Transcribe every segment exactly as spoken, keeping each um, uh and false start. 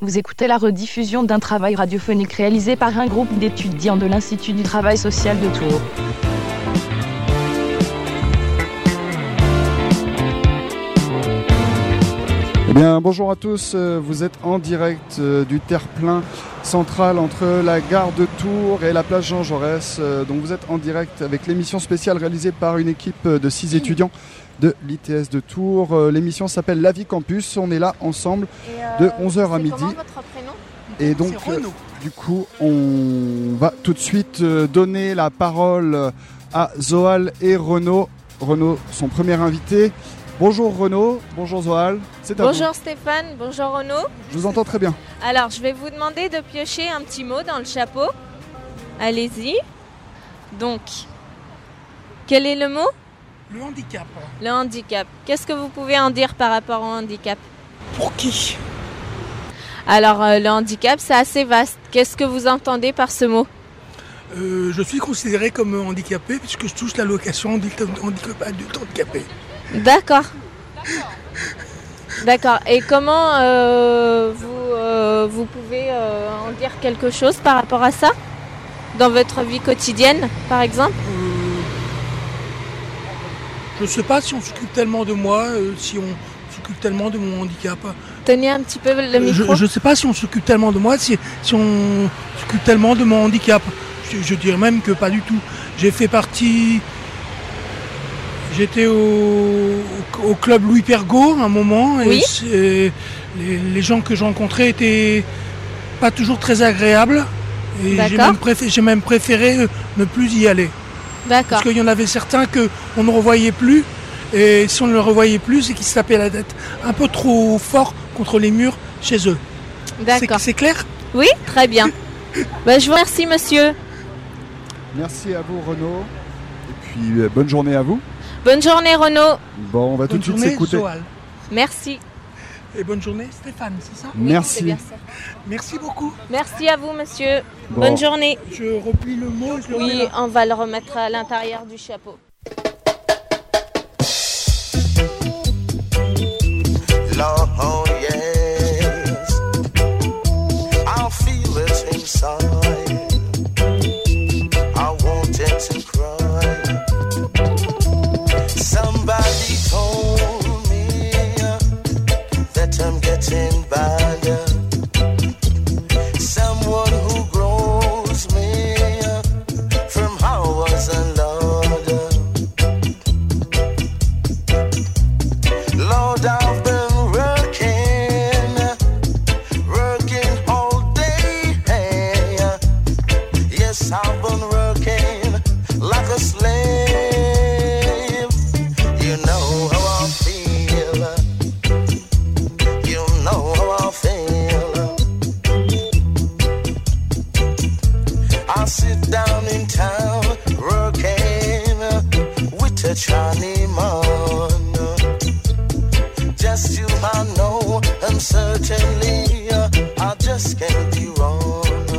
Vous écoutez la rediffusion d'un travail radiophonique réalisé par un groupe d'étudiants de l'Institut du travail social de Tours. Eh bien, bonjour à tous, vous êtes en direct du terre-plein central entre la gare de Tours et la place Jean Jaurès. Donc vous êtes en direct avec l'émission spéciale réalisée par une équipe de six étudiants de l'I T S de Tours. L'émission s'appelle La Vie Campus. On est là ensemble euh, de onze heures à midi. Comment votre prénom ? Et donc, euh, du coup, on va tout de suite euh, donner la parole à Zoal et Renaud. Renaud, son premier invité. Bonjour Renaud, bonjour Zoal. C'est à bonjour vous. Stéphane, bonjour Renaud. Je vous entends très bien. Alors, je vais vous demander de piocher un petit mot dans le chapeau. Allez-y. Donc, quel est le mot ? Le handicap. Le handicap. Qu'est-ce que vous pouvez en dire par rapport au handicap ? Pour qui ? Alors, euh, le handicap, c'est assez vaste. Qu'est-ce que vous entendez par ce mot ? euh, Je suis considéré comme handicapé puisque je touche l'allocation adulte handicapé. D'accord. D'accord. Et comment euh, vous, euh, vous pouvez euh, en dire quelque chose par rapport à ça ? Dans votre vie quotidienne, par exemple ? euh, Je ne sais pas si on s'occupe tellement de moi, euh, si on s'occupe tellement de mon handicap. Tenez un petit peu le micro. Je ne sais pas si on s'occupe tellement de moi, si, si on s'occupe tellement de mon handicap. Je, je dirais même que pas du tout. J'ai fait partie... J'étais au, au club Louis Pergaud à un moment. Et oui. les, les gens que je rencontrais étaient pas toujours très agréables. Et j'ai même, préféré, j'ai même préféré ne plus y aller. D'accord. Parce qu'il y en avait certains qu'on ne revoyait plus. Et si on ne le revoyait plus, c'est qu'ils se tapaient la tête un peu trop fort contre les murs chez eux. D'accord. C'est, c'est clair ? Oui, très bien. Ben, je vous remercie, monsieur. Merci à vous, Renaud. Et puis, euh, bonne journée à vous. Bonne journée, Renaud. Bon, on va bonne tout de suite s'écouter. Zoal. Merci. Et bonne journée, Stéphane, c'est ça ? Oui, Merci. c'est bien ça. Merci beaucoup. Merci à vous, monsieur. Bon. Bonne journée. Je replie le mot. Je le Oui, remets là. on va le remettre à l'intérieur du chapeau. Lord, yes, I feel it inside. I wanted to cry. Somebody told me that I'm getting better. Someone who grows me from how I was a Lord. Lord, I've been I've been working like a slave. You know how I feel. You know how I feel. I sit down in town working with a Johnny man. Just you I know, and certainly I just can't be wrong.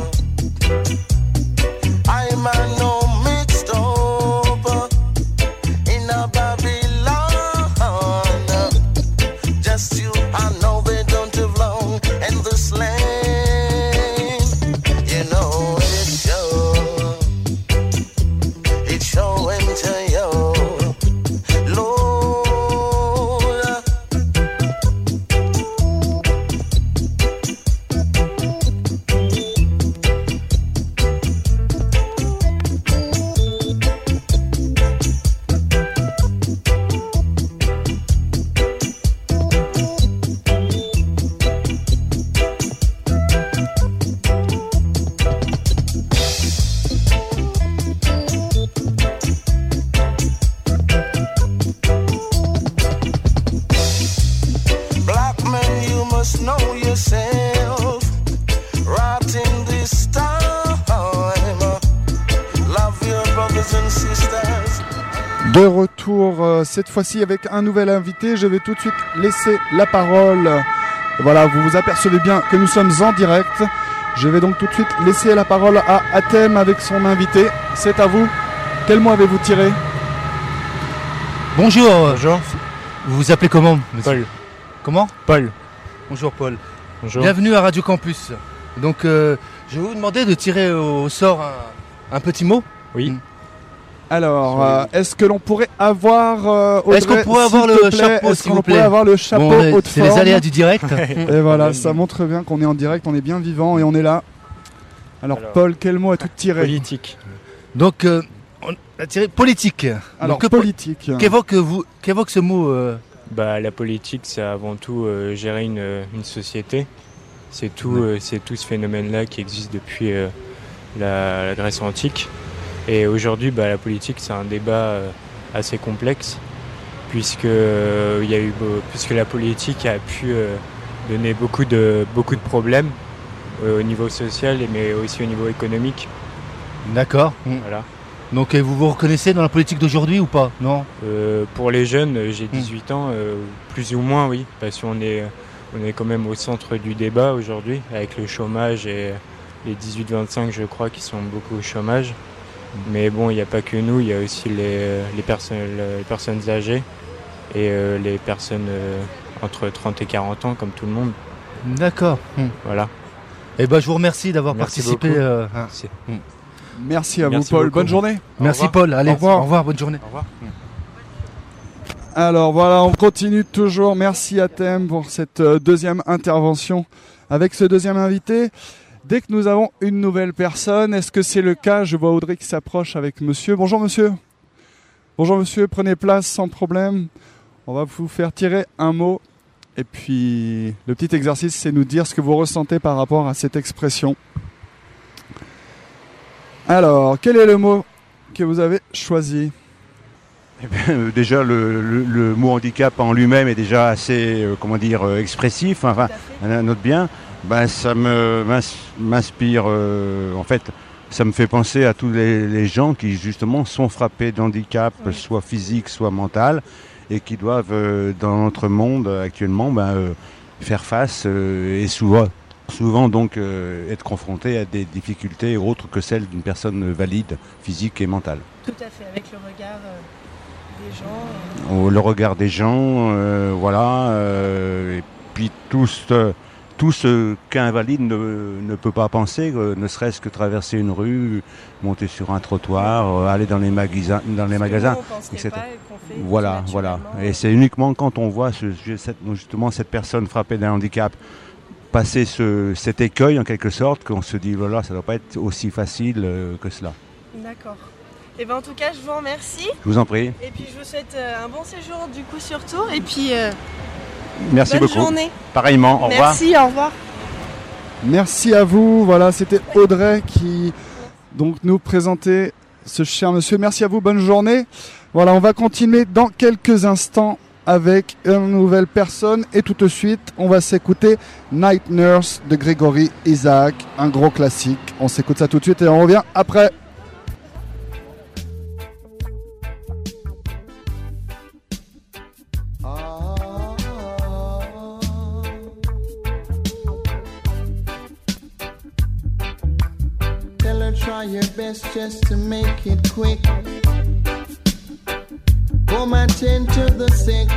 I'm a no mixed up in a Babylon. Just you, I know they don't have long in this land. You know it's show, it's showing to you, Lord. De retour euh, cette fois-ci avec un nouvel invité. Je vais tout de suite laisser la parole. Voilà, vous vous apercevez bien que nous sommes en direct. Je vais donc tout de suite laisser la parole à Athème avec son invité. C'est à vous. Quel mot avez-vous tiré ? Bonjour. Bonjour. Vous vous appelez comment, monsieur ? Paul. Comment ? Paul. Bonjour Paul. Bonjour. Bienvenue à Radio Campus. Donc, euh, je vais vous demander de tirer au sort un, un petit mot. Oui. Mm. Alors, euh, est-ce que l'on pourrait avoir euh, Audrey, est-ce qu'on pourrait avoir le chapeau, est-ce s'il qu'on vous plaît pourrait avoir le chapeau bon, haute c'est forme. les aléas du direct. Et voilà, ça montre bien qu'on est en direct, on est bien vivant et on est là. Alors, Alors Paul, quel mot as-tu tiré? Politique. Donc, euh, on a tiré politique. Alors, Donc, politique. Qu'évoque, vous, qu'évoque ce mot euh... bah, La politique, c'est avant tout euh, gérer une, une société. C'est tout, euh, c'est tout ce phénomène-là qui existe depuis euh, la, la Grèce antique. Et aujourd'hui, bah, la politique, c'est un débat euh, assez complexe, puisque, euh, y a eu, puisque la politique a pu euh, donner beaucoup de, beaucoup de problèmes euh, au niveau social, mais aussi au niveau économique. D'accord. Voilà. Donc vous vous reconnaissez dans la politique d'aujourd'hui ou pas? Non euh, Pour les jeunes, j'ai dix-huit mmh. ans, euh, plus ou moins, oui, parce qu'on est, on est quand même au centre du débat aujourd'hui, avec le chômage et les dix-huit vingt-cinq, je crois, qui sont beaucoup au chômage. Mais bon, il n'y a pas que nous, il y a aussi les, les, personnes, les personnes âgées et euh, les personnes euh, entre trente et quarante ans, comme tout le monde. D'accord. Mmh. Voilà. Eh ben, je vous remercie d'avoir Merci participé. Euh, hein. Merci. Mmh. Merci à Merci vous, Paul. beaucoup. Bonne journée. Merci, Paul. Allez, au revoir. Au revoir, bonne journée. Au revoir. Alors voilà, on continue toujours. Merci à Thème pour cette deuxième intervention avec ce deuxième invité. Dès que nous avons une nouvelle personne, est-ce que c'est le cas? Je vois Audrey qui s'approche avec monsieur. Bonjour monsieur. Bonjour monsieur, prenez place sans problème. On va vous faire tirer un mot. Et puis le petit exercice, c'est nous dire ce que vous ressentez par rapport à cette expression. Alors, quel est le mot que vous avez choisi? Eh bien, déjà, le, le, le mot handicap en lui-même est déjà assez, euh, comment dire, euh, expressif. Enfin, un note bien. Ben, ça me m'inspire, euh, en fait, ça me fait penser à tous les, les gens qui justement sont frappés d'handicap, oui. soit physique, soit mental, et qui doivent, euh, dans notre monde actuellement, ben, euh, faire face euh, et souvent, souvent donc euh, être confrontés à des difficultés autres que celles d'une personne valide, physique et mentale. Tout à fait, avec le regard euh, des gens. Euh... Le regard des gens, euh, voilà, euh, et puis tous... Euh, Tout ce qu'un invalide ne, ne peut pas penser, euh, ne serait-ce que traverser une rue, monter sur un trottoir, euh, aller dans les magasins, dans les magasins, et cetera. Voilà, voilà. Et c'est uniquement quand on voit ce, cette, justement cette personne frappée d'un handicap passer ce, cet écueil en quelque sorte qu'on se dit voilà, ça ne doit pas être aussi facile euh, que cela. D'accord. Et ben en tout cas, je vous remercie. Je vous en prie. Et puis je vous souhaite euh, un bon séjour du coup surtout. Et puis. Euh... Merci Bonne beaucoup. Journée. Pareillement, au revoir. Merci, au revoir. Merci à vous. Voilà, c'était Audrey qui donc nous présentait ce cher monsieur. Merci à vous, bonne journée. Voilà, on va continuer dans quelques instants avec une nouvelle personne et tout de suite, on va s'écouter Night Nurse de Grégory Isaac, un gros classique. On s'écoute ça tout de suite et on revient après. Try your best just to make it quick. Come attend to the sick.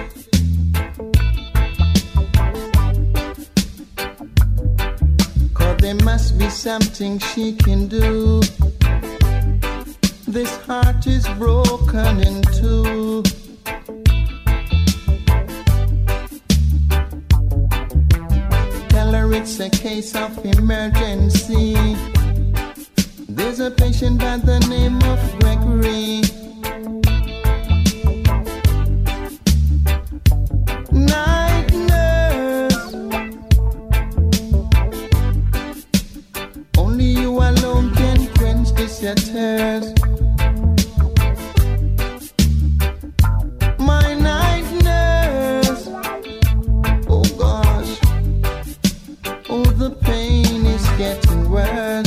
Cause there must be something she can do. This heart is broken in two. Tell her it's a case of emergency. There's a patient by the name of Gregory. Night nurse, only you alone can quench this your thirst. My night nurse, oh gosh, oh the pain is getting worse.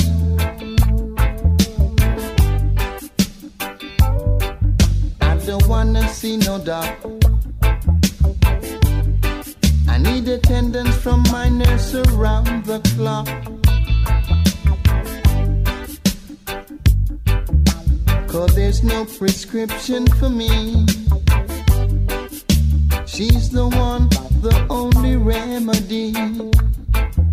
Don't wanna see no doc. I need attendance from my nurse around the clock. Cause there's no prescription for me. She's the one, the only remedy.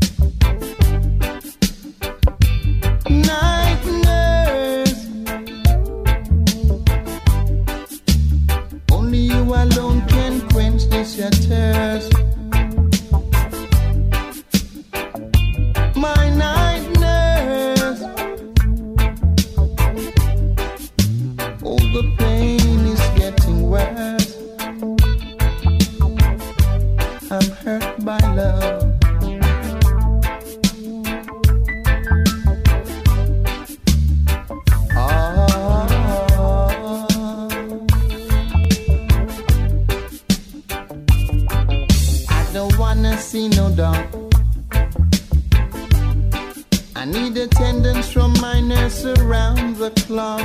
need attendance from my nurse around the clock.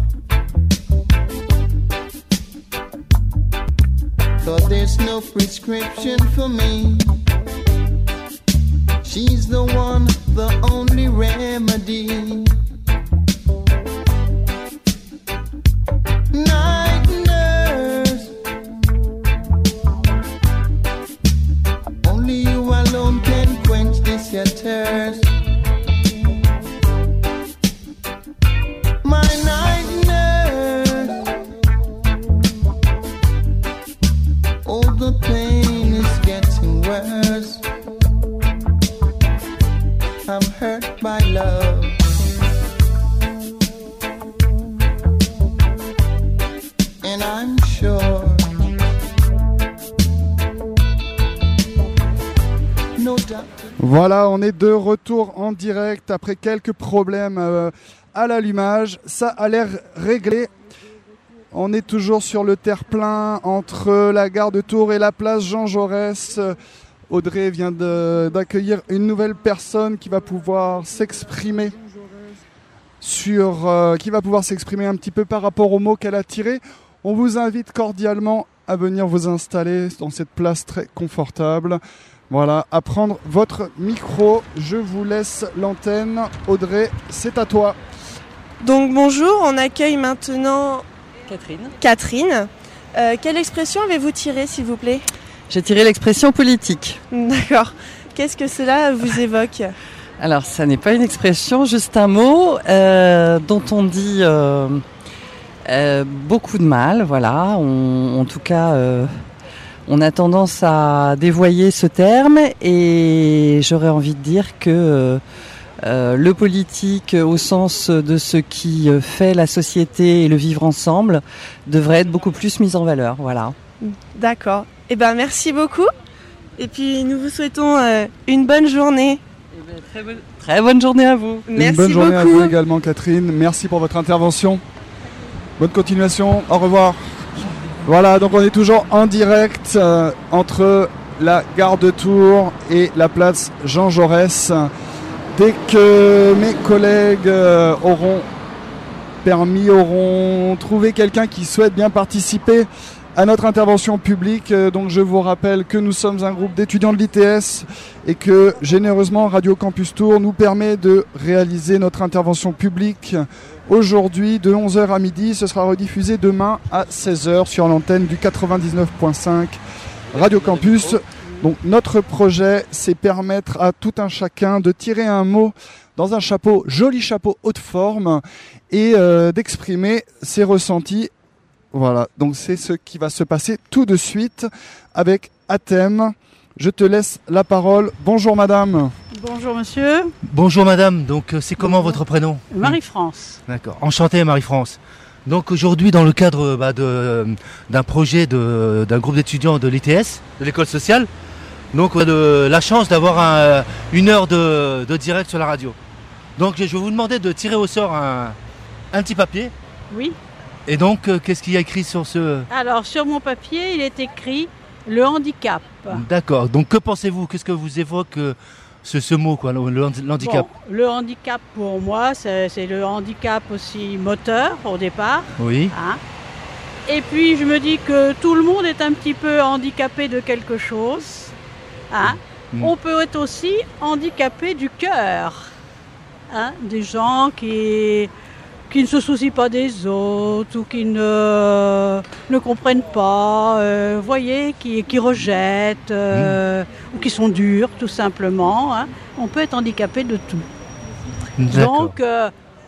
Thought there's no prescription for me. She's the one, the only remedy. Night nurse, only you alone can quench this your thirst. My night nurse, all the pain is getting worse. I'm hurt by love. And I'm sure no doubt. Voilà, on est de retour en direct après quelques problèmes euh, à l'allumage. Ça a l'air réglé. On est toujours sur le terre-plein entre la gare de Tours et la place Jean Jaurès. Audrey vient de, d'accueillir une nouvelle personne qui va pouvoir s'exprimer sur, euh, qui va pouvoir s'exprimer un petit peu par rapport aux mots qu'elle a tirés. On vous invite cordialement à venir vous installer dans cette place très confortable. Voilà, à prendre votre micro. Je vous laisse l'antenne. Audrey, c'est à toi. Donc bonjour, on accueille maintenant Catherine. Catherine. Euh, quelle expression avez-vous tiré, s'il vous plaît ? J'ai tiré l'expression politique. D'accord. Qu'est-ce que cela vous évoque ? Alors, ça n'est pas une expression, juste un mot euh, dont on dit euh, euh, beaucoup de mal. Voilà. On, en tout cas, euh, on a tendance à dévoyer ce terme et j'aurais envie de dire que euh, euh, le politique, au sens de ce qui fait la société et le vivre ensemble, devrait être beaucoup plus mis en valeur. Voilà. D'accord. Eh ben, merci beaucoup. Et puis, nous vous souhaitons euh, une bonne journée. Eh ben, très, bonne, très bonne journée à vous. Une Merci bonne journée beaucoup. à vous également, Catherine. Merci pour votre intervention. Bonne continuation. Au revoir. Voilà, donc on est toujours en direct euh, entre la gare de Tours et la place Jean Jaurès. Dès que mes collègues euh, auront permis, auront trouvé quelqu'un qui souhaite bien participer à notre intervention publique. Donc je vous rappelle que nous sommes un groupe d'étudiants de l'I T S et que généreusement Radio Campus Tours nous permet de réaliser notre intervention publique aujourd'hui de onze heures à midi. Ce sera rediffusé demain à seize heures sur l'antenne du quatre-vingt-dix-neuf virgule cinq Radio Campus. Donc notre projet, c'est permettre à tout un chacun de tirer un mot dans un chapeau, joli chapeau haute forme, et euh, d'exprimer ses ressentis. Voilà, donc c'est ce qui va se passer tout de suite avec Athème. Je te laisse la parole. Bonjour madame. Bonjour monsieur. Bonjour madame, donc c'est comment Bonjour. Votre prénom ? Marie-France. D'accord, enchanté Marie-France. Donc aujourd'hui dans le cadre bah, de, d'un projet de, d'un groupe d'étudiants de l'I T S, de l'école sociale, donc on a de, la chance d'avoir un, une heure de, de direct sur la radio. Donc je vais vous demander de tirer au sort un, un petit papier. Oui. Et donc, euh, qu'est-ce qu'il y a écrit sur ce... Alors, sur mon papier, il est écrit « le handicap ». D'accord. Donc, que pensez-vous ? Qu'est-ce que vous évoque euh, ce, ce mot, quoi, le, le handicap ? Bon, le handicap, pour moi, c'est, c'est le handicap aussi moteur, au départ. Oui. Hein. Et puis, je me dis que tout le monde est un petit peu handicapé de quelque chose. Hein. Mmh. On peut être aussi handicapé du cœur. Hein. Des gens qui... qui ne se soucient pas des autres ou qui ne, ne comprennent pas, euh, voyez, qui, qui rejettent euh, mmh. ou qui sont durs tout simplement. Hein. On peut être handicapé de tout. D'accord. Donc, euh,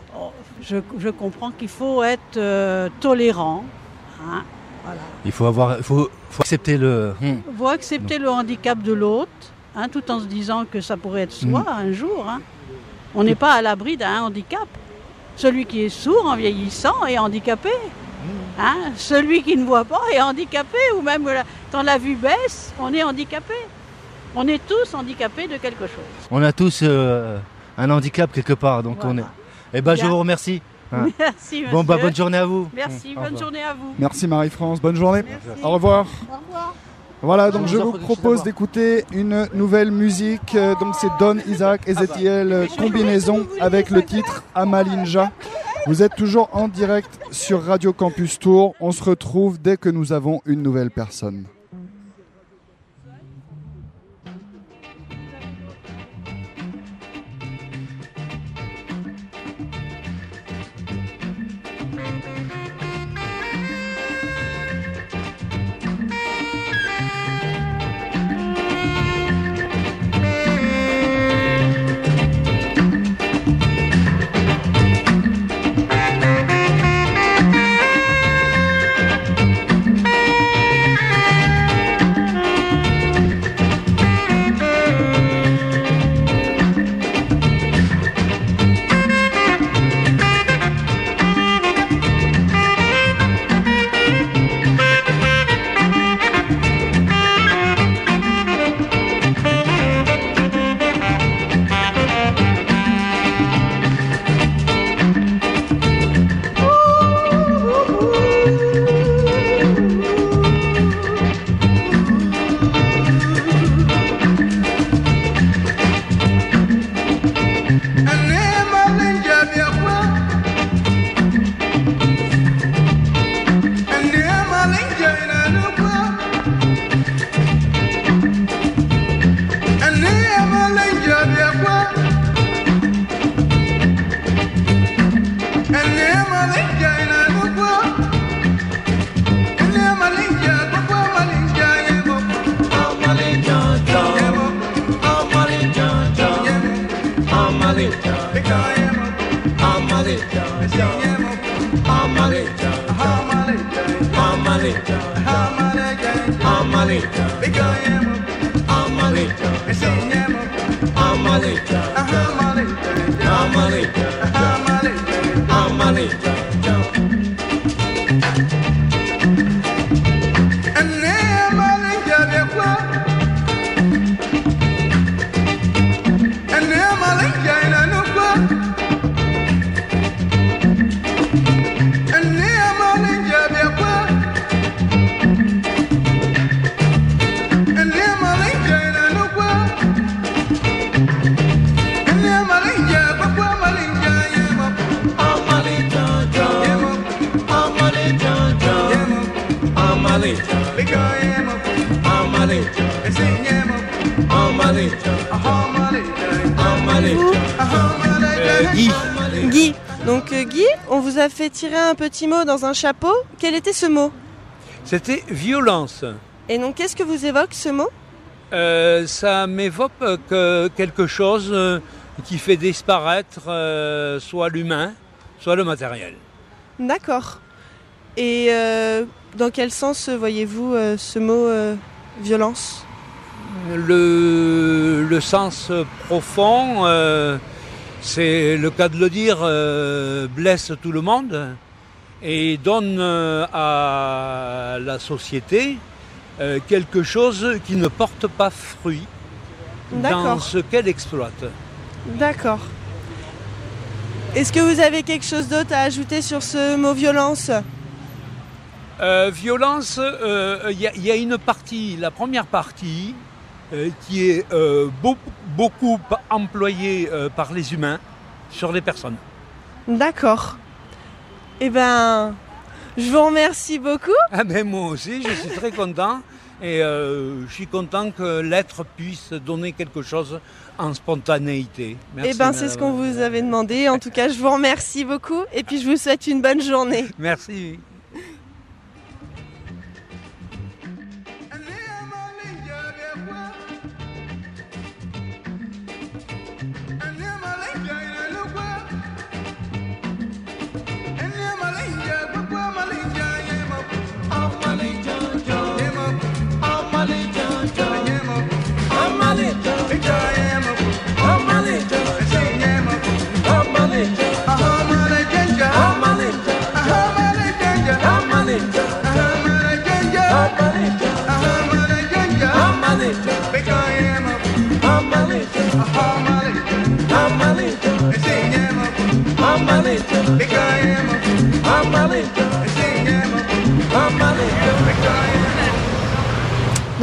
je, je comprends qu'il faut être euh, tolérant. Hein. Voilà. Il faut, avoir, faut, faut accepter le... Il faut accepter le handicap de l'autre, hein, tout en se disant que ça pourrait être soi mmh. un jour. Hein. On n'est pas à l'abri d'un handicap. Celui qui est sourd en vieillissant est handicapé. Hein? Celui qui ne voit pas est handicapé, ou même quand la vue baisse, on est handicapé. On est tous handicapés de quelque chose. On a tous euh, un handicap quelque part, donc voilà. on est. Eh ben, Bien. Je vous remercie. Hein. Merci, monsieur. Bon, bah, bonne journée à vous. Merci, Au bonne revoir. journée à vous. Merci Marie-France, bonne journée. Merci. Au revoir. Au revoir. Voilà, donc je vous propose d'écouter une nouvelle musique. Euh, Donc c'est Don Isaac et Ezekiel Combinaison avec le titre Amalinja. Vous êtes toujours en direct sur Radio Campus Tours. On se retrouve dès que nous avons une nouvelle personne. Guy. Guy. Donc euh, Guy, on vous a fait tirer un petit mot dans un chapeau. Quel était ce mot? C'était violence. Et donc qu'est-ce que vous évoque ce mot? euh, Ça m'évoque que quelque chose qui fait disparaître euh, soit l'humain, soit le matériel. D'accord. Et euh, dans quel sens voyez-vous euh, ce mot euh, violence? Le, le sens profond, euh, c'est le cas de le dire, euh, blesse tout le monde et donne euh, à la société euh, quelque chose qui ne porte pas fruit dans ce qu'elle exploite. D'accord. Est-ce que vous avez quelque chose d'autre à ajouter sur ce mot violence? euh, Violence, il euh, y, y a une partie, la première partie, euh, qui est euh, beau, beaucoup employée euh, par les humains sur les personnes. D'accord. Eh ben, je vous remercie beaucoup. Ah ben moi aussi, je suis très content. Et euh, je suis content que l'être puisse donner quelque chose en spontanéité. Merci, eh ben, c'est ce qu'on vous avait demandé. En tout cas, je vous remercie beaucoup et puis je vous souhaite une bonne journée. Merci. Amalinja,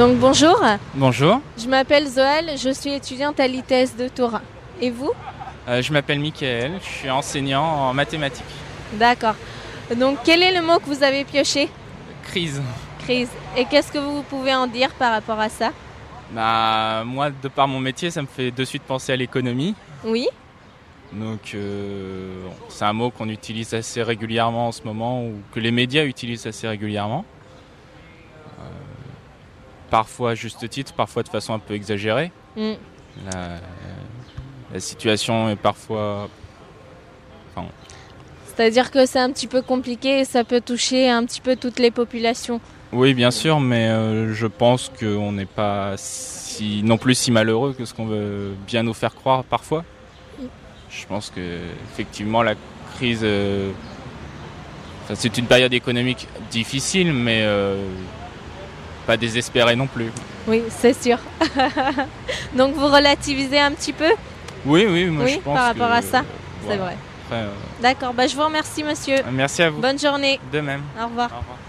Donc bonjour. Bonjour. Je m'appelle Zoël, je suis étudiante à l'I T S de Tours. Et vous ? euh, Je m'appelle Mickaël, je suis enseignant en mathématiques. D'accord. Donc quel est le mot que vous avez pioché ? Crise. Crise. Et qu'est-ce que vous pouvez en dire par rapport à ça ? Bah, moi, de par mon métier, ça me fait de suite penser à l'économie. Oui. Donc euh, c'est un mot qu'on utilise assez régulièrement en ce moment, ou que les médias utilisent assez régulièrement. Euh, parfois à juste titre, parfois de façon un peu exagérée. Mm. La, la situation est parfois... Enfin, c'est-à-dire que c'est un petit peu compliqué et ça peut toucher un petit peu toutes les populations. Oui, bien sûr, mais euh, je pense qu'on n'est pas si, non plus si malheureux que ce qu'on veut bien nous faire croire parfois. Je pense que effectivement la crise, euh, enfin, c'est une période économique difficile, mais euh, pas désespérée non plus. Oui, c'est sûr. Donc vous relativisez un petit peu ? Oui, oui, moi oui, je pense par rapport que, à ça, euh, c'est voilà. vrai. Après, euh... D'accord, bah, je vous remercie monsieur. Merci à vous. Bonne journée. De même. Au revoir. Au revoir.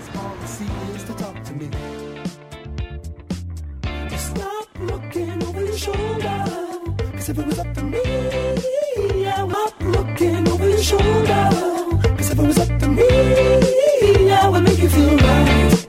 Looking over your shoulder, 'cause if it was up to me, I would looking over your shoulder, 'cause if it was up to me, I would make you feel right.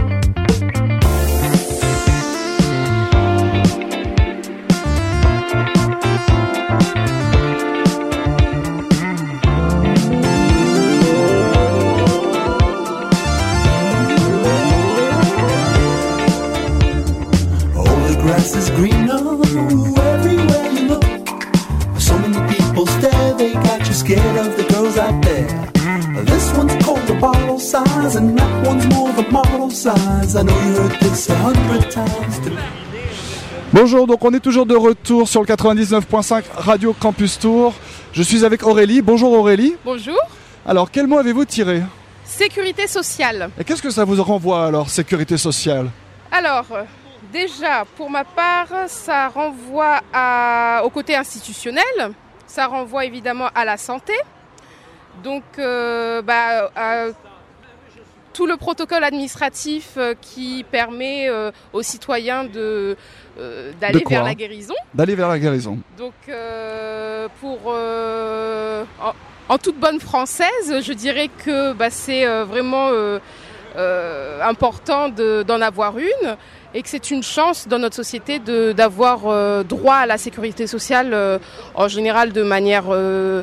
Grass is greener everywhere you look. So many people stare, they got you scared of the girls out there. This one's called the bottle size, and that one's more the model size. I know you heard this a hundred times today. Bonjour, donc on est toujours de retour sur le quatre-vingt-dix-neuf point cinq Radio Campus Tours. Je suis avec Aurélie. Bonjour Aurélie. Bonjour. Alors, quel mot avez-vous tiré ? Sécurité sociale. Et qu'est-ce que ça vous renvoie alors, sécurité sociale ? Alors... Déjà, pour ma part, ça renvoie à, au côté institutionnel, ça renvoie évidemment à la santé, donc euh, bah, à tout le protocole administratif euh, qui permet euh, aux citoyens de, euh, d'aller de vers la guérison. D'aller vers la guérison. Donc euh, pour, euh, en, en toute bonne française, je dirais que bah, c'est euh, vraiment euh, euh, important de, d'en avoir une. Et que c'est une chance dans notre société de, d'avoir euh, droit à la sécurité sociale euh, en général de manière, euh,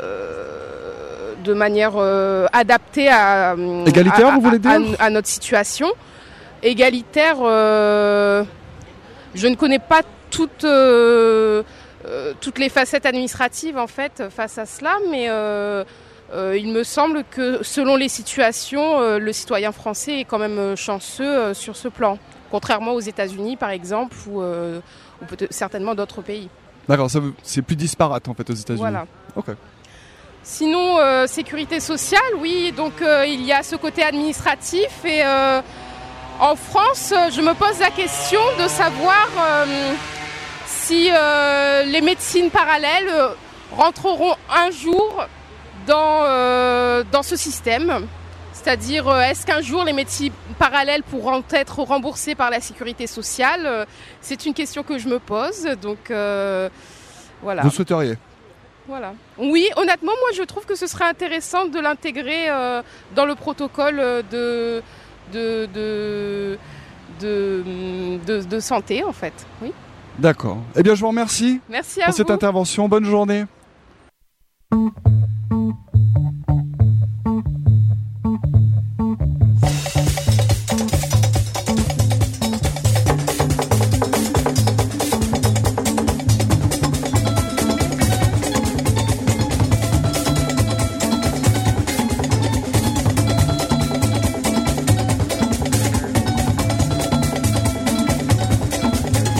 euh, de manière euh, adaptée à, Égalitaire, à, vous voulez dire à, à notre situation. Égalitaire, euh, je ne connais pas toutes, euh, euh, toutes les facettes administratives en fait face à cela, mais euh, euh, il me semble que selon les situations, euh, le citoyen français est quand même chanceux euh, sur ce plan. Contrairement aux États-Unis, par exemple, ou, euh, ou peut-être certainement d'autres pays. D'accord, ça, c'est plus disparate en fait aux États-Unis. Voilà. Ok. Sinon, euh, sécurité sociale, oui, donc euh, il y a ce côté administratif. Et euh, en France, je me pose la question de savoir euh, si euh, les médecines parallèles rentreront un jour dans, euh, dans ce système. C'est-à-dire, est-ce qu'un jour les médecines parallèles pourront être remboursées par la sécurité sociale ? C'est une question que je me pose, donc euh, voilà. Vous souhaiteriez ? Voilà. Oui, honnêtement, moi je trouve que ce serait intéressant de l'intégrer euh, dans le protocole de, de, de, de, de, de santé, en fait. Oui. D'accord. Eh bien, je vous remercie Merci à pour vous. cette intervention. Bonne journée.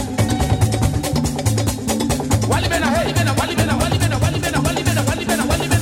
Wali bena, hey bena, wali bena, wali bena, wali bena, wali bena, wali bena, wali bena.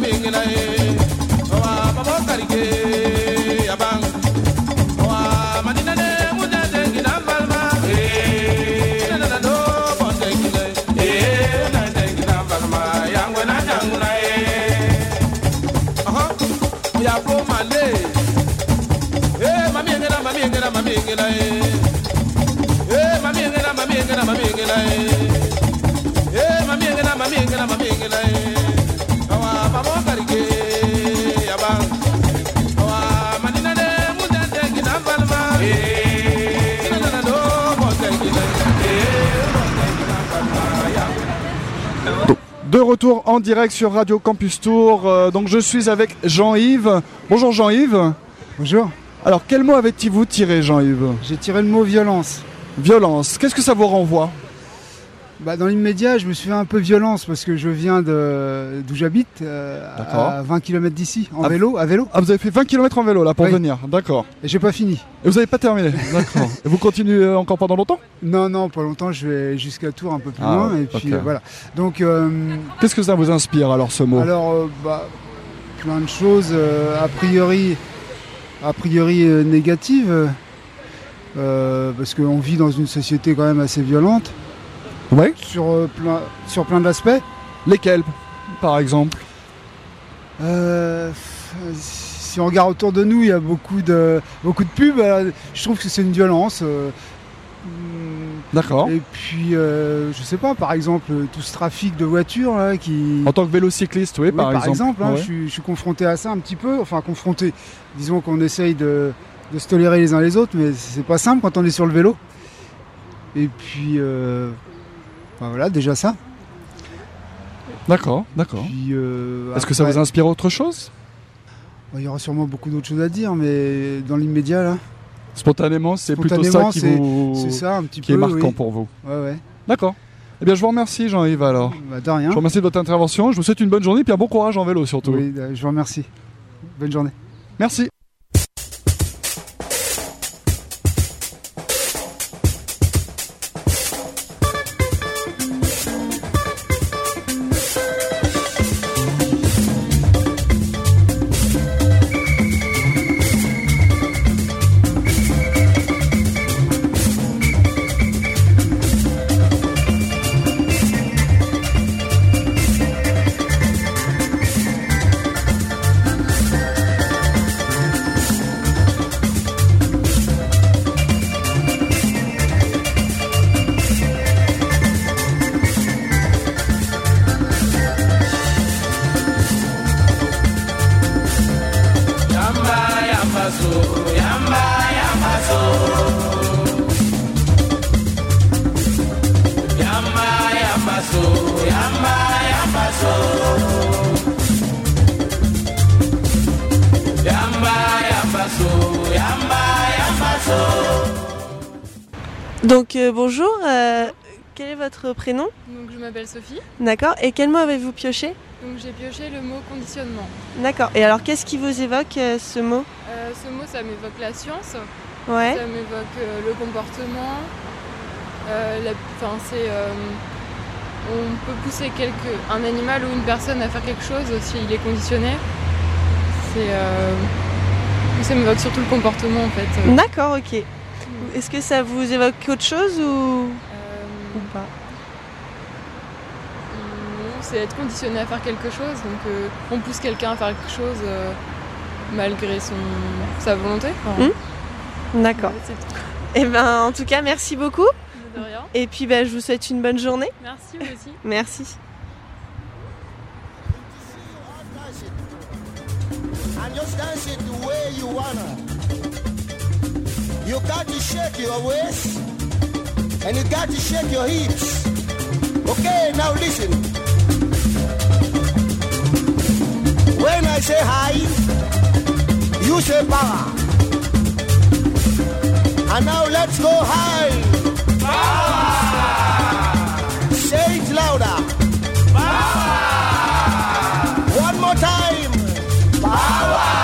mamingila e wa babo karike abang wa madina ne muda dengina balma e na na do bon dengila e na dengina balma yango na janguna e aha ya po male e mamingila mamingila mamingila e e mamingila mamingila mamingila e e mamingila mamingila mamingila e De retour en direct sur Radio Campus Tour, euh, donc je suis avec Jean-Yves. Bonjour Jean-Yves. Bonjour. Alors quel mot avez-vous tiré Jean-Yves? J'ai tiré le mot violence. Violence, qu'est-ce que ça vous renvoie? Bah, dans l'immédiat, je me suis fait un peu violence parce que je viens de, d'où j'habite, euh, à vingt kilomètres d'ici, en ah, vélo, à vélo. Ah, vous avez fait vingt kilomètres en vélo là pour oui. venir, d'accord. Et j'ai pas fini. Et vous n'avez pas terminé, d'accord. Et vous continuez encore pendant longtemps? Non, non, pas longtemps, je vais jusqu'à Tours un peu plus ah, loin. Et puis okay. euh, voilà. Donc, euh, qu'est-ce que ça vous inspire alors ce mot? Alors, euh, bah, plein de choses, euh, a priori, a priori euh, négatives, euh, parce qu'on vit dans une société quand même assez violente. Ouais. Sur, euh, plein, sur plein d'aspects. Lesquels, par exemple? euh, Si on regarde autour de nous, il y a beaucoup de, beaucoup de pubs. Alors, je trouve que c'est une violence. Euh, D'accord. Et puis, euh, je sais pas, par exemple, tout ce trafic de voitures là, qui... En tant que vélocycliste, oui, oui par, par exemple. exemple hein, ouais. je, suis, je suis confronté à ça un petit peu. Enfin, confronté. Disons qu'on essaye de, de se tolérer les uns les autres, mais c'est pas simple quand on est sur le vélo. Et puis... Euh, Ben voilà, déjà ça. D'accord, d'accord. Euh, Est-ce que ça vous inspire autre chose? Il y aura sûrement beaucoup d'autres choses à dire, mais dans l'immédiat, là... Spontanément, c'est Spontanément, plutôt ça qui, c'est, vous... c'est ça, un petit qui peu, est marquant oui. pour vous. Ouais, ouais. D'accord. Eh bien, je vous remercie, Jean-Yves, alors. Bah, de rien. Je vous remercie de votre intervention. Je vous souhaite une bonne journée et puis un bon courage en vélo, surtout. Oui, je vous remercie. Bonne journée. Merci. Donc euh, bonjour, euh, quel est votre prénom? Donc je m'appelle Sophie. D'accord, et quel mot avez-vous pioché? Donc j'ai pioché le mot conditionnement. D'accord, et alors qu'est-ce qui vous évoque euh, ce mot? euh, Ce mot ça m'évoque la science, ouais. Ça m'évoque euh, le comportement, euh, la, c'est, euh, on peut pousser quelque, un animal ou une personne à faire quelque chose s'il est conditionné. C'est, euh, ça m'évoque surtout le comportement en fait. D'accord, ok. Est-ce que ça vous évoque autre chose ou, euh, ou pas? Non, c'est être conditionné à faire quelque chose. Donc euh, on pousse quelqu'un à faire quelque chose euh, malgré son, sa volonté. Enfin, mmh. D'accord. Et ben, en tout cas, merci beaucoup. De rien. Et puis ben, je vous souhaite une bonne journée. Merci vous aussi. Merci. And just dance it the way you wanna. You got to shake your waist and you got to shake your hips. Okay, now listen. When I say high, you say power. And now let's go high. Power! Say it louder. Power! One more time. Power!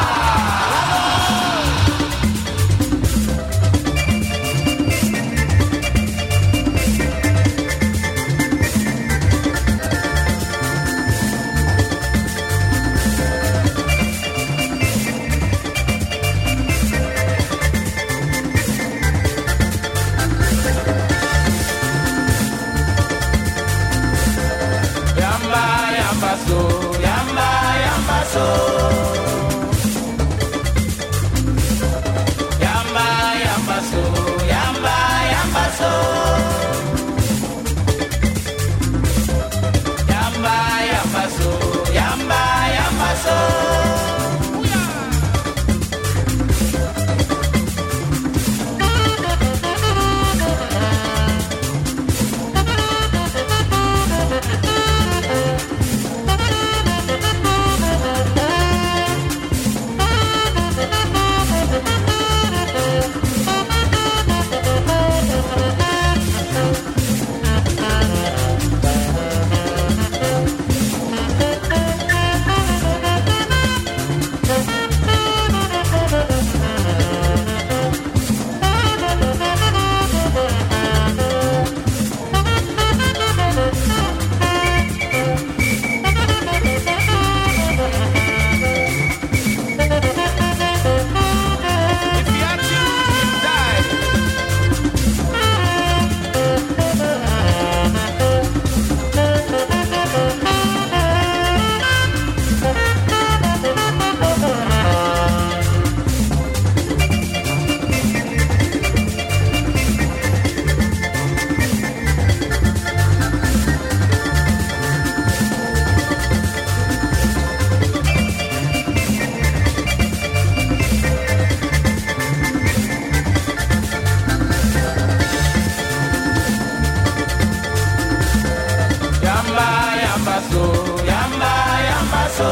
yambaso.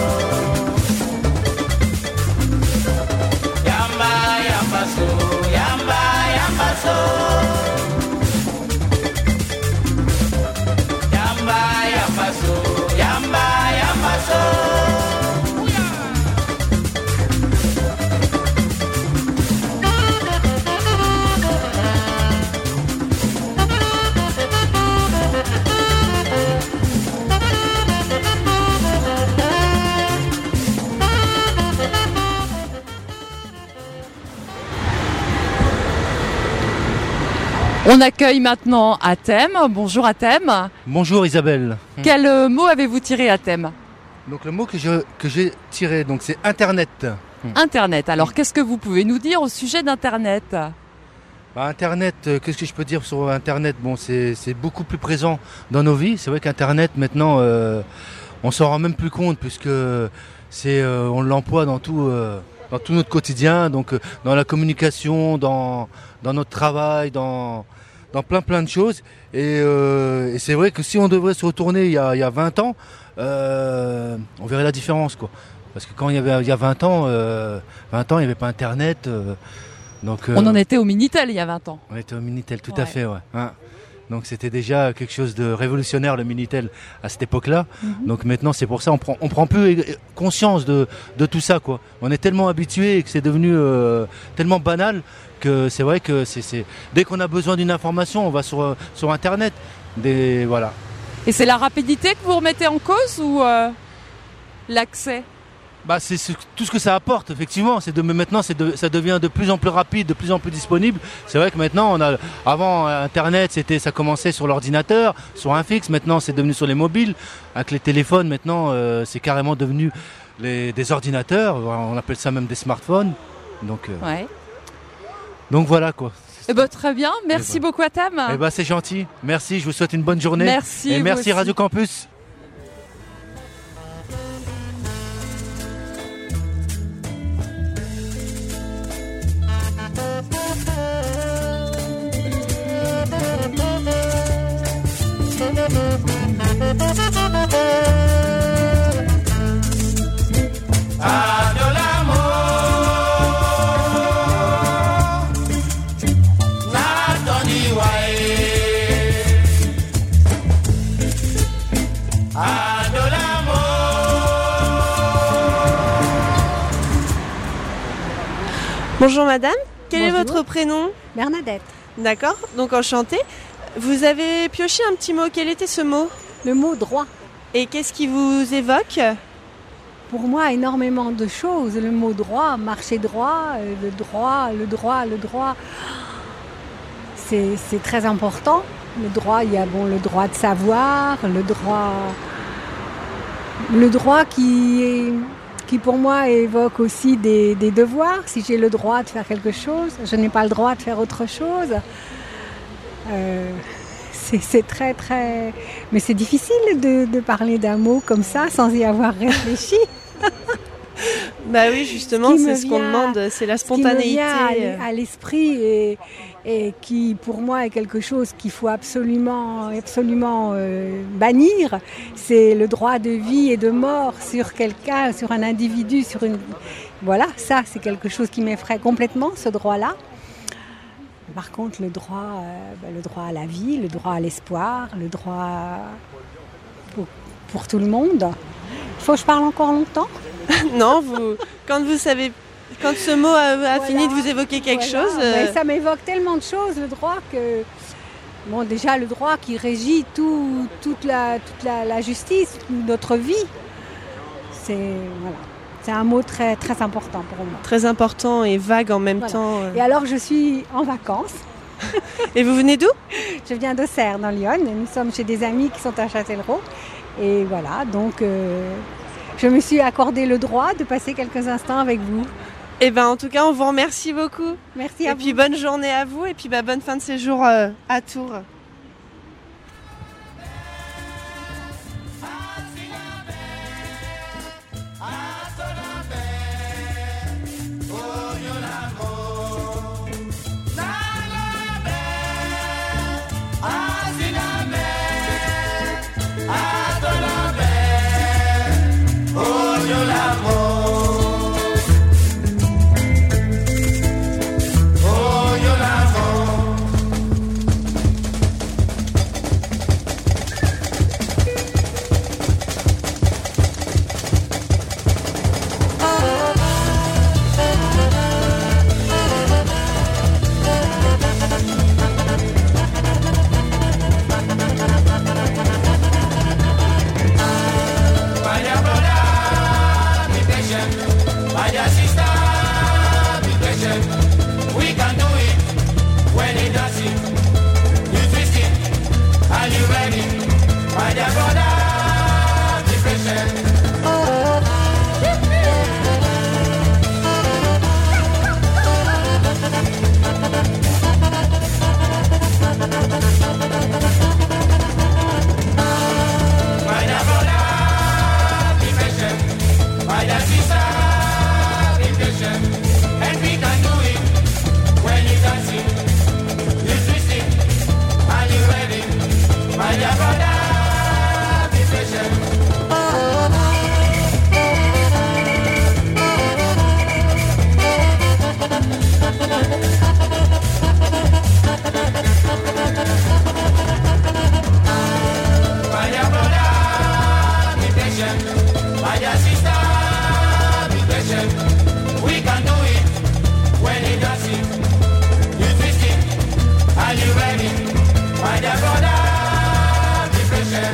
Yamba, yambaso, yamba, yambaso. Yamba, yambaso, yamba, yambaso. On accueille maintenant Athème. Bonjour Athème. Bonjour Isabelle. Quel euh, mot avez-vous tiré Athème? Donc le mot que je, que j'ai tiré, donc c'est Internet. Internet. Alors qu'est-ce que vous pouvez nous dire au sujet d'Internet? Bah, Internet, euh, qu'est-ce que je peux dire sur Internet? Bon, c'est, c'est beaucoup plus présent dans nos vies. C'est vrai qu'Internet maintenant, euh, on s'en rend même plus compte puisque c'est, euh, on l'emploie dans tout, euh, dans tout notre quotidien, donc euh, dans la communication, dans, dans notre travail, dans dans plein plein de choses et, euh, et c'est vrai que si on devrait se retourner il y a, il y a vingt ans, euh, on verrait la différence quoi. Parce que quand il y avait il y a vingt ans, euh, vingt ans il n'y avait pas Internet. Euh, donc, euh, on en était au Minitel il y a vingt ans. On était au Minitel, tout ouais. à fait, ouais. Hein. Donc c'était déjà quelque chose de révolutionnaire le Minitel à cette époque-là. Mm-hmm. Donc maintenant c'est pour ça on prend on prend plus conscience de de tout ça quoi. On est tellement habitué et que c'est devenu euh, tellement banal que c'est vrai que c'est, c'est dès qu'on a besoin d'une information on va sur sur Internet. Des voilà. Et c'est la rapidité que vous remettez en cause ou euh, l'accès? Bah c'est, c'est tout ce que ça apporte effectivement. C'est de maintenant c'est de, ça devient de plus en plus rapide, de plus en plus disponible. C'est vrai que maintenant on a avant Internet c'était ça commençait sur l'ordinateur, sur un fixe. Maintenant c'est devenu sur les mobiles. Avec les téléphones maintenant euh, c'est carrément devenu les, des ordinateurs. On appelle ça même des smartphones. Donc euh, ouais. Donc voilà quoi. Eh ben, très bien, merci eh ben, beaucoup Athème. Eh ben, c'est gentil, merci, je vous souhaite une bonne journée. Merci. Et merci Radio Campus. Bonjour madame, quel Bonjour. est votre prénom? Bernadette. D'accord, donc enchantée. Vous avez pioché un petit mot, quel était ce mot? Le mot droit. Et qu'est-ce qui vous évoque? Pour moi, énormément de choses. Le mot droit, marcher droit, le droit, le droit, le droit. C'est, c'est très important. Le droit, il y a bon, le droit de savoir, le droit, le droit qui est... qui pour moi évoque aussi des, des devoirs. Si j'ai le droit de faire quelque chose, je n'ai pas le droit de faire autre chose. Euh, c'est, c'est très très... Mais c'est difficile de, de parler d'un mot comme ça sans y avoir réfléchi. Bah oui, justement, ce c'est ce qu'on demande, c'est la spontanéité. Ce qui me vient à, à l'esprit et, et qui, pour moi, est quelque chose qu'il faut absolument, absolument euh, bannir, c'est le droit de vie et de mort sur quelqu'un, sur un individu, sur une... Voilà, ça, c'est quelque chose qui m'effraie complètement, ce droit-là. Par contre, le droit, euh, bah, le droit à la vie, le droit à l'espoir, le droit pour, pour tout le monde. Il faut que je parle encore longtemps? Non, vous, quand vous savez, quand ce mot a, a voilà. fini de vous évoquer quelque voilà. chose... Euh... Mais ça m'évoque tellement de choses, le droit, que... Bon, déjà, le droit qui régit tout, toute, la, toute la, la justice, notre vie, c'est... Voilà. C'est un mot très, très important pour moi. Très important et vague en même voilà. temps. Et alors, je suis en vacances. Et vous venez d'où? Je viens d'Auxerre, dans Lyon. Nous sommes chez des amis qui sont à Châtellerault. Et voilà, donc euh, je me suis accordé le droit de passer quelques instants avec vous. Et ben en tout cas, on vous remercie beaucoup. Merci et à vous. Et puis bonne journée à vous et puis bah, bonne fin de séjour euh, à Tours. When you dance it, you twist it. Are you ready? My dear brother, be patient. My dear brother, be patient. My dear sister, be patient. And we can do it when you dance it. You twist it. Are you ready? My dear brother, be patient. My dear brother, be patient. My dear sister, be patient. We can do it when you dance it. You twist it. Are you ready? My dear brother, be patient.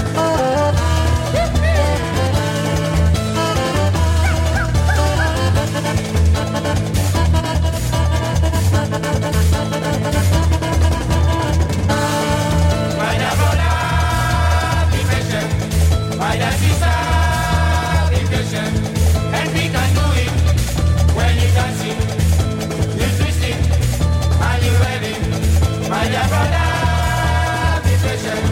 My dear brother, be patient. My dear sister, be patient. And we can do it when you dance it. You twist it. Are you ready? My dear brother, be patient.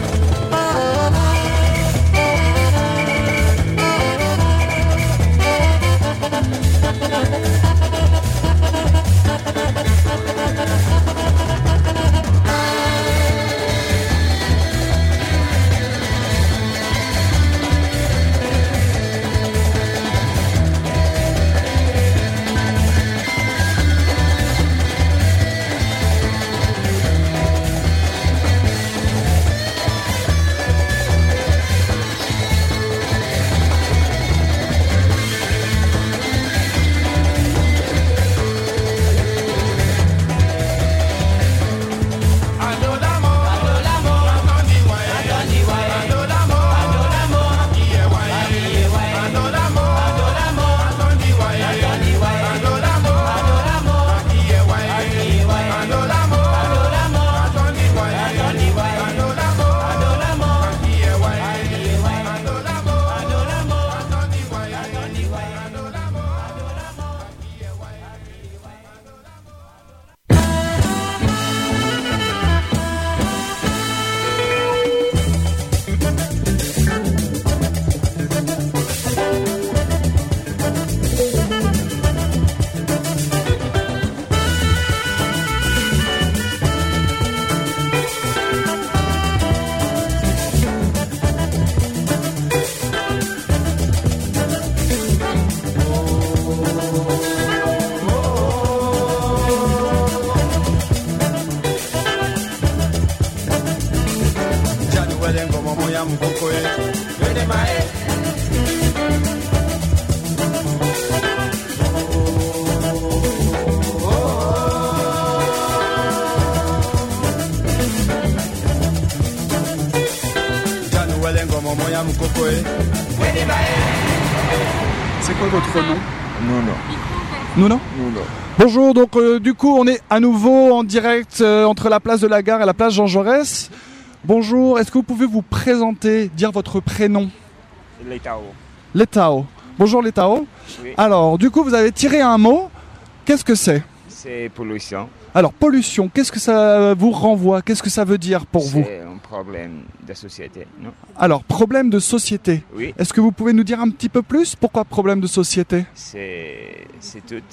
C'est quoi votre nom? Non, non. Nous non Nous non. Bonjour, donc euh, du coup on est à nouveau en direct euh, entre la place de la Gare et la place Jean Jaurès. Bonjour, est-ce que vous pouvez vous présenter, dire votre prénom? Letao. Letao. Bonjour Letao. Oui. Alors du coup vous avez tiré un mot, qu'est-ce que c'est? C'est pollution. Alors pollution, qu'est-ce que ça vous renvoie? Qu'est-ce que ça veut dire pour vous? C'est un problème de société, non? Alors problème de société. Oui. Est-ce que vous pouvez nous dire un petit peu plus? Pourquoi problème de société? C'est c'est tout.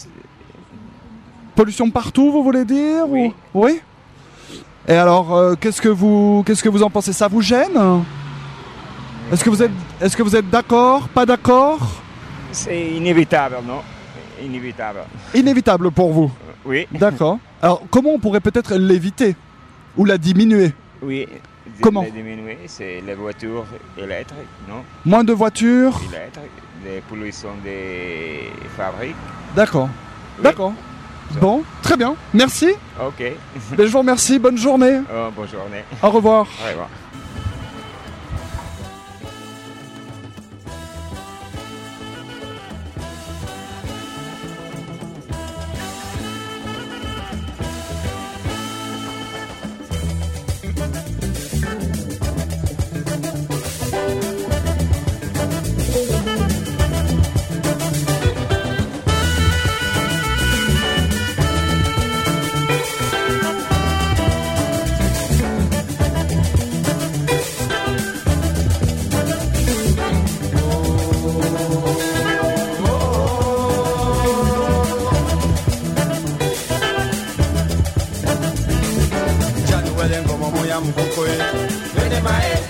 Pollution partout, vous voulez dire? Oui. Ou... Oui. Et alors, euh, qu'est-ce que vous, qu'est-ce que vous en pensez? Ça vous gêne? Est-ce que vous êtes, est-ce que vous êtes d'accord? Pas d'accord? C'est inévitable, non? Inévitable. Inévitable pour vous? Oui. D'accord. Alors, comment on pourrait peut-être l'éviter? Ou la diminuer? Oui. Comment? La diminuer, c'est les voitures électriques, non? Moins de voitures? Électriques, les pollutions des fabriques. D'accord. Oui. D'accord. Bon, très bien. Merci. Ok. Ben, je vous remercie. Bonne journée. Oh, bonne journée. Au revoir. Au revoir. moya mkokoe wene mae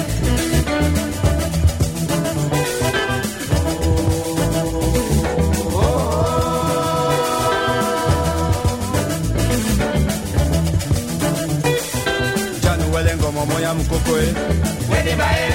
Janu wele ngomo moya mkokoe wene mae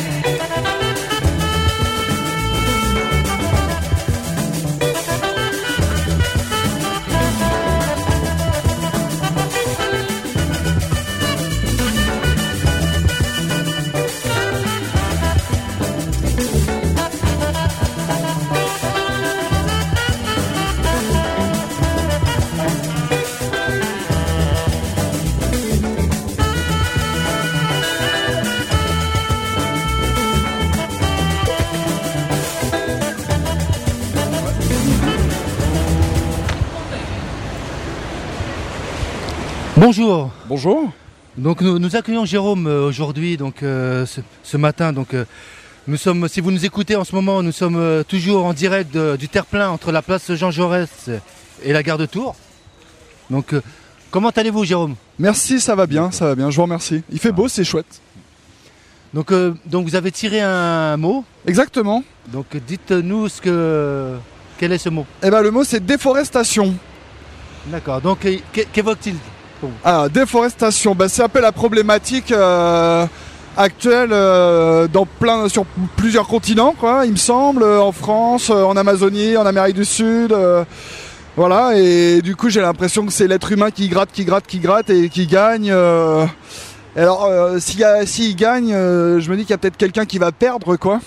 Bonjour. Bonjour. Donc nous, nous accueillons Jérôme euh, aujourd'hui, donc euh, ce, ce matin. Donc euh, nous sommes, si vous nous écoutez en ce moment, nous sommes euh, toujours en direct de, du terre-plein entre la place Jean Jaurès et la gare de Tours. Donc euh, comment allez-vous, Jérôme? Merci, ça va bien, ça va bien. Je vous remercie. Il fait beau, c'est chouette. Donc euh, donc vous avez tiré un mot. Exactement. Donc dites-nous ce que quel est ce mot? Eh ben le mot c'est déforestation. D'accord. Donc qu'évoque-t-il? Ah, déforestation, bah, c'est un peu la problématique euh, actuelle euh, dans plein, sur plusieurs continents, quoi, il me semble, en France, en Amazonie, en Amérique du Sud, euh, voilà, et du coup j'ai l'impression que c'est l'être humain qui gratte, qui gratte, qui gratte et qui gagne. Euh, alors euh, s'il, y a, s'il gagne, euh, je me dis qu'il y a peut-être quelqu'un qui va perdre, quoi.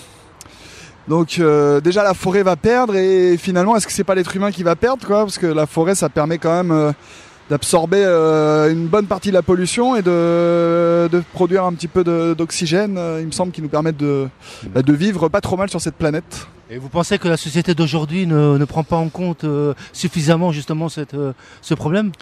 Donc euh, déjà la forêt va perdre et finalement est-ce que c'est pas l'être humain qui va perdre, quoi, parce que la forêt ça permet quand même euh, d'absorber euh, une bonne partie de la pollution et de, de produire un petit peu de, d'oxygène, euh, il me semble, qui nous permettent de, bah, de vivre pas trop mal sur cette planète. Et vous pensez que la société d'aujourd'hui ne, ne prend pas en compte euh, suffisamment justement cette, euh, ce problème?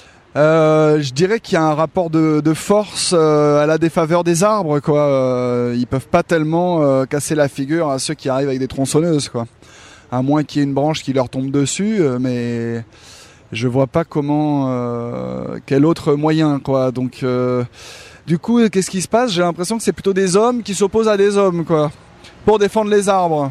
Euh, je dirais qu'il y a un rapport de, de force euh, à la défaveur des arbres, quoi. Euh, ils peuvent pas tellement euh, casser la figure à ceux qui arrivent avec des tronçonneuses, quoi. À moins qu'il y ait une branche qui leur tombe dessus, euh, mais je vois pas comment, euh, quel autre moyen, quoi. Donc, euh, du coup, qu'est-ce qui se passe? J'ai l'impression que c'est plutôt des hommes qui s'opposent à des hommes, quoi, pour défendre les arbres.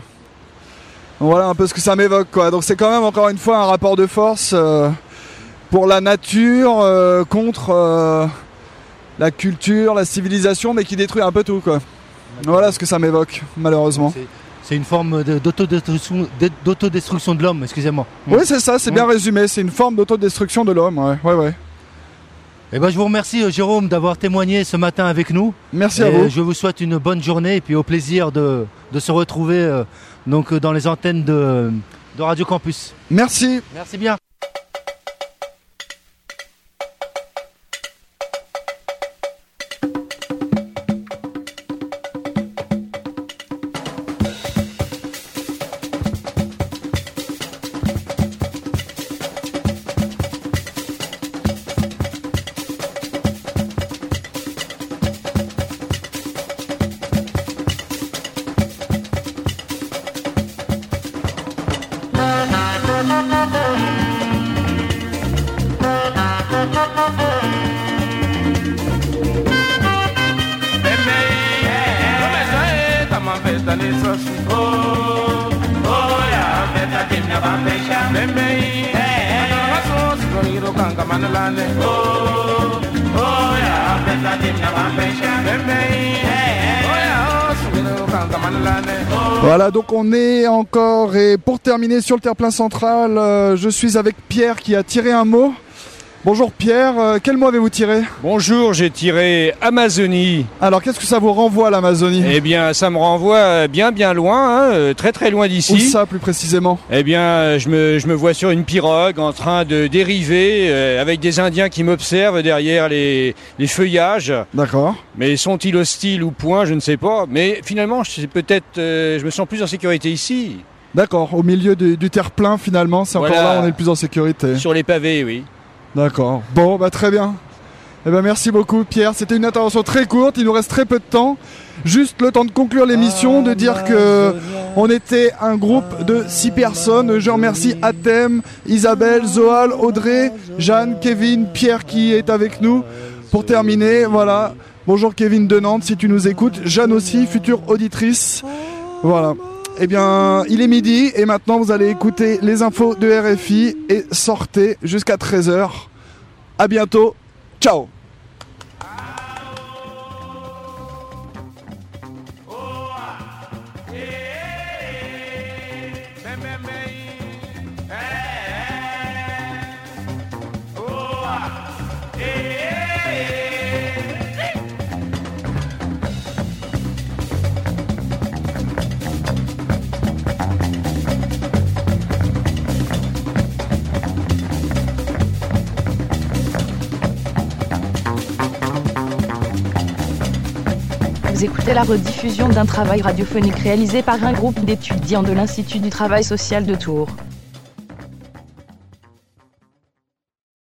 Voilà un peu ce que ça m'évoque, quoi. Donc c'est quand même encore une fois un rapport de force euh, pour la nature euh, contre euh, la culture, la civilisation, mais qui détruit un peu tout, quoi. Voilà ce que ça m'évoque, malheureusement. C'est, c'est une forme de, d'autodestruction, d'autodestruction de l'homme, excusez-moi. Oui, c'est ça, c'est bien résumé. C'est une forme d'autodestruction de l'homme, ouais, ouais, ouais. Eh ben, je vous remercie, Jérôme, d'avoir témoigné ce matin avec nous. Merci et à vous. Je vous souhaite une bonne journée et puis au plaisir de, de se retrouver euh, donc, dans les antennes de, de Radio Campus. Merci. Merci bien. Voilà, donc on est encore, et pour terminer sur le terre-plein central, euh, je suis avec Pierre qui a tiré un mot. Bonjour Pierre, euh, quel mot avez-vous tiré? Bonjour, j'ai tiré Amazonie. Alors qu'est-ce que ça vous renvoie, l'Amazonie? Eh bien, ça me renvoie bien bien loin, hein, très très loin d'ici. Où ça plus précisément? Eh bien, je me, je me vois sur une pirogue en train de dériver euh, avec des Indiens qui m'observent derrière les, les feuillages. D'accord. Mais sont-ils hostiles ou point, je ne sais pas. Mais finalement, c'est peut-être, euh, je me sens plus en sécurité ici. D'accord, au milieu du, du terre-plein finalement, c'est Voilà. encore là où on est le plus en sécurité. Sur les pavés, oui. D'accord. Bon, bah très bien. Eh ben merci beaucoup Pierre, c'était une intervention très courte, il nous reste très peu de temps. Juste le temps de conclure l'émission, de dire que on était un groupe de six personnes. Je remercie Athème, Isabelle, Zoal, Audrey, Jeanne, Kevin, Pierre qui est avec nous pour terminer, voilà. Bonjour Kevin de Nantes, si tu nous écoutes. Jeanne aussi, future auditrice. Voilà. Eh bien, il est midi et maintenant vous allez écouter les infos de R F I et sortez jusqu'à treize heures. À bientôt. Ciao. Vous écoutez la rediffusion d'un travail radiophonique réalisé par un groupe d'étudiants de l'Institut du travail social de Tours.